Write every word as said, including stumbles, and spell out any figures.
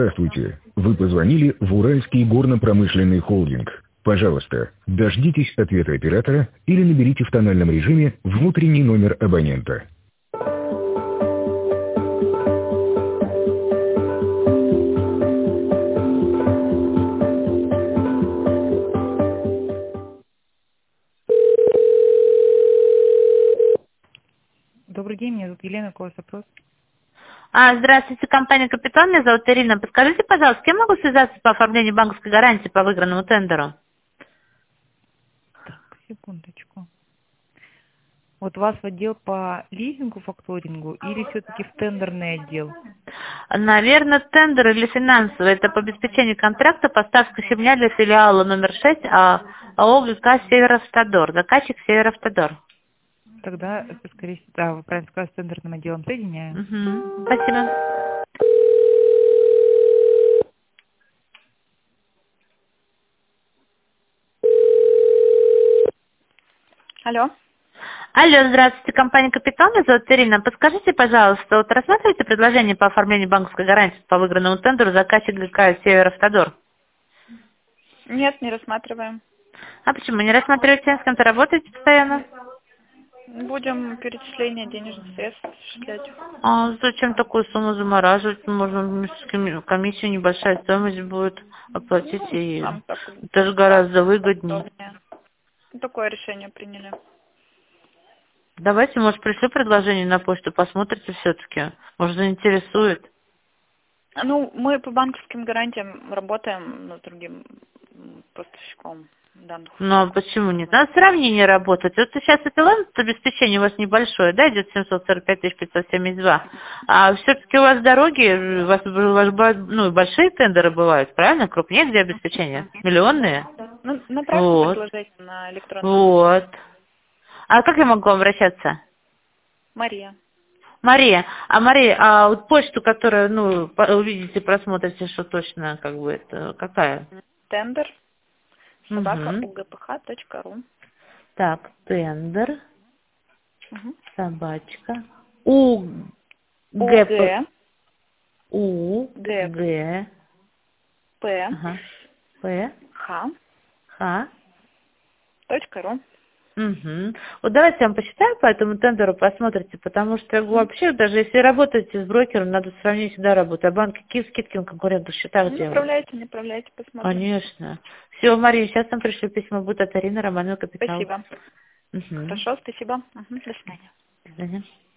Здравствуйте. Вы позвонили в Уральский горно-промышленный холдинг. Пожалуйста, дождитесь ответа оператора или наберите в тональном режиме внутренний номер абонента. Добрый день, меня зовут Елена, какой у вас вопрос? А, здравствуйте, компания «Капитан», меня зовут Ирина. Подскажите, пожалуйста, с кем могу связаться по оформлению банковской гарантии по выигранному тендеру? Так, секундочку. Вот вас в отдел по лизингу, факторингу или все-таки в тендерный отдел? Наверное, тендер или финансовый. Это по обеспечению контракта поставка щебня для филиала номер шесть а, АО ГК «Северавтодор». Заказчик «Северавтодор». Тогда, скорее всего, да, вы правильно сказали, с тендерным отделом соединяю. Угу. Спасибо. Алло. Алло, здравствуйте, компания «Капитан», меня зовут Ирина. Подскажите, пожалуйста, вот рассматриваете предложение по оформлению банковской гарантии по выигранному тендеру заказчик ГК «Северавтодор»? Нет, не рассматриваем. А почему не рассматриваете? С кем-то работаете постоянно? Будем перечисление денежных средств осуществлять. А зачем такую сумму замораживать? Можно комиссию, небольшая стоимость будет оплатить, Ну, и нам так это же гораздо выгоднее. удобнее. Такое решение приняли. Давайте, может, пришлю предложение на почту, посмотрите все-таки. Может, заинтересует. Ну, мы по банковским гарантиям работаем, но с другим м, поставщиком данных Ну, а услуг. почему нет? Надо сравнение работать. Вот сейчас это ладно, обеспечение у вас небольшое, да, идет семьсот сорок пять тысяч пятьсот семьдесят два. А все-таки у вас дороги, у вас, у вас бывают, ну, большие тендеры бывают, правильно? Крупнее, где обеспечение? Миллионные? Ну, направьте Вот. предложение на электронную почту. Вот. А как я могу обращаться? Мария. Мария, а Мария, а вот почту, которую, ну, по- увидите, просмотрите, что точно, как бы, это какая? Тендер. Собака Угу. угпх точка ру. Так, тендер, Угу. собачка, у, г, п, УГ. у, Г. г, П. ага, п, Х. х, Точка ру. угу. Вот давайте я вам посчитаю по этому тендеру, посмотрите, потому что вообще, даже если работаете с брокером, надо сравнить всегда работу, а банки какие скидки на конкурентных счетах Ну, делают. направляйте, направляйте, посмотрим. Конечно. Все, Мария, сейчас вам пришлю письмо, будет от Арины Романова Капитал. Спасибо. Угу. Хорошо, спасибо. Угу, до свидания. До свидания.